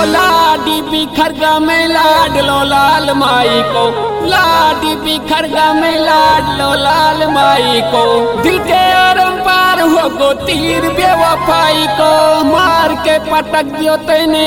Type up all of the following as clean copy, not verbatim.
लाडी बिखरगा में लाड लो लाल माई को, लाडी बिखरगा में लाड लो लाल माई को। दिल के आरम पार हो गो तीर बेवफाई को, मार के पटक दियो तैने,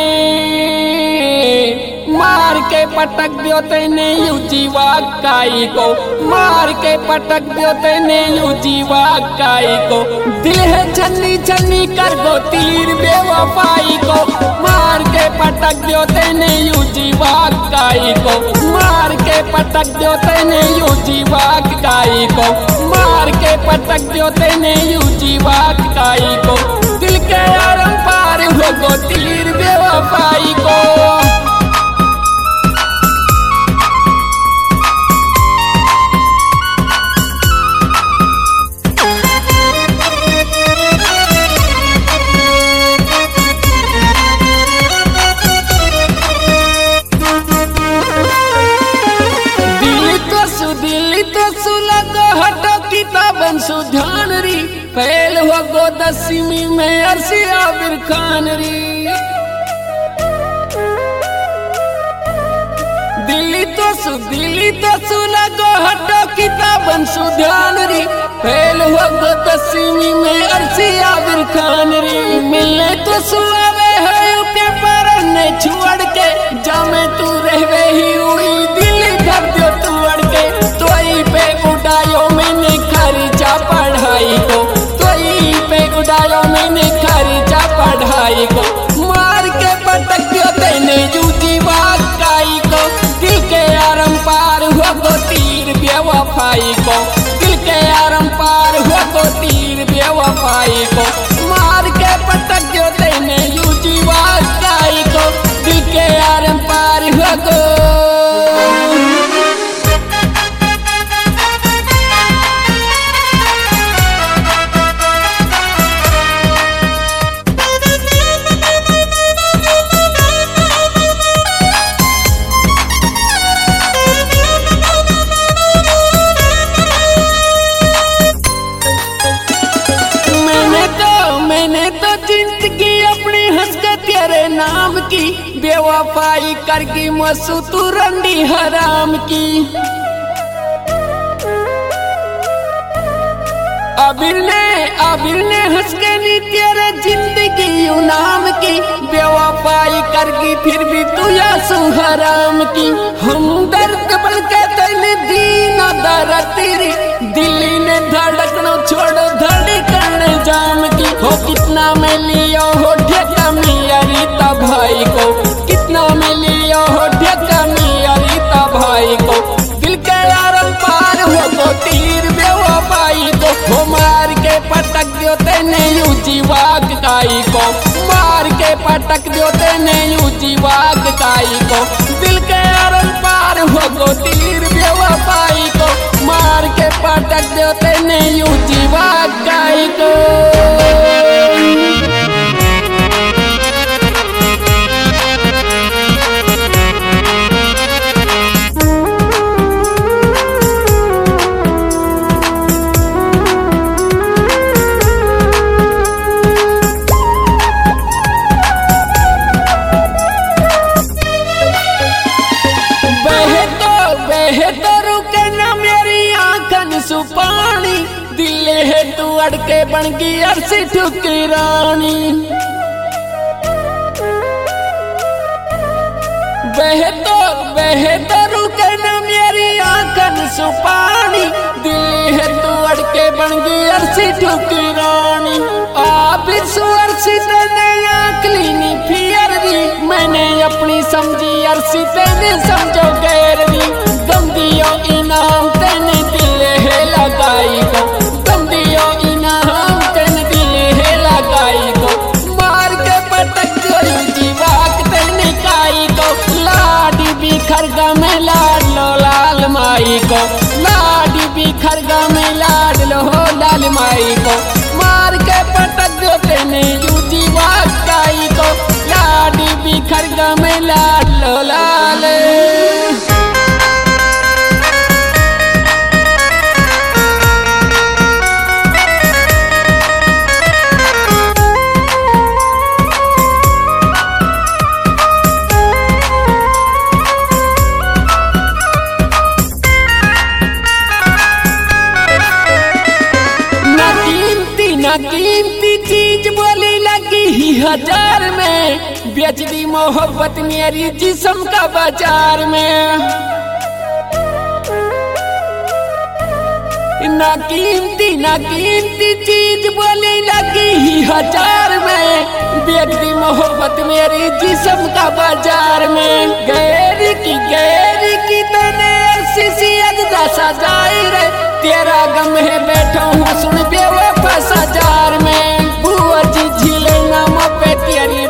मार के पटक दियो तैने यू जीवा काई को, मार के पटक दियो तैने यू जीवा काई को। दिल है छन्नी छन्नी कर गो तीर बेवफाई को, मार के पटक दियो तैने यू जीवा काई को, मार के पटक दियो तैने यू जीवा काई को, मार के पटक दियो तैने यू जीवा काई को। दिल के आरम पार हो गो तीर बेवफाई को। दिल्ली तो सुलग हटो किताबन सुधान री, पहल हो गो 10वीं में अरसी आबिर खान री। दिल्ली तो सुलग हटो किताबन सुधान री, पहल हो गो 10वीं में अरसी आबिर खान री। मिलने तो सुआवे है पेपर ने छोड़ के, जामे तू रहवे ही हुई दिल्ली घर दियो तू अड़ के। तोई पे उड़ायो मैंने खर्चा पढ़ाई को, तोई पे उड़ायो मैंने खर्चा पढ़ाई को। मार के पटक दियो तैने यू जीवा काई को, दिल के आरम पार हो गो तीर बेवफाई को, दिल के आरम पार हो गो तीर बेवफाई को। मार के पटक दियो तैने यू जीवा काई को, दिल के आरम पार हो गो। मैंने तो जिंदगी अपनी हंस के तेरे नाम की, बेवफाई करके मसू तू रंडी हराम की। अबिर ने हंस के नी तेरे जिंदगी यू नाम की, बेवफाई करके फिर भी तू यासू हराम की। हम दर्द बन के तैने दीन दर तेरी, दिल्ली ने धड़कनो छोड़ो धड़कन जाम की। हो कितना में लियो हो ठेका मिया रीता भाई को, कितना में लियो हो ठेका मिया रीता भाई को। दिल के आरम पार हो गो तीर बेवफाई को, हो मार के पटक दियो तैने यू जीवा काई को, मार के पटक दियो तैने यू जीवा काई को। दिल के आरम पार हो गो तीर बेवफाई को, मार के पटक दियो तैने यू जीवा काई को। सुपानी दिल है तू अड़के बन गई अरसी ठुकरानी। बहे तो रुके न मेरी आंखन सुपानी, दिल है तू अड़के बन गई अरसी ठुकरानी। आप इस अरसी तेने आंखली नी फियर दी, मैंने अपनी समझी अरसी तेने समझो गैर दी। गम दियो इनाम तेने दिल है लगाई को, गम दियो इनाम तेने दिल है लगाई को। मार के पटक दियो जीवाक तेने काई को, लाडी बिखरगा में लाड लो लाल माई को, लाडी बिखरगा में लाड लो लाल माई को। मार के पटक दियो तेने जीवाक काई को, लाडी बिखरगा में लाड लो लाल। हजार में, बेच दी मोहब्बत मेरी जिस्म का बाजार में। ना कीमती चीज बोली लगी ही हजार में, बेच दी मोहब्बत मेरी जिस्म का बाजार में। गैर की तने शीशी अजदा सजाई रे, तेरा गम है बैठा हूँ सुन बेवफा सजार में। बुआ जी झीले नाम पे तेरी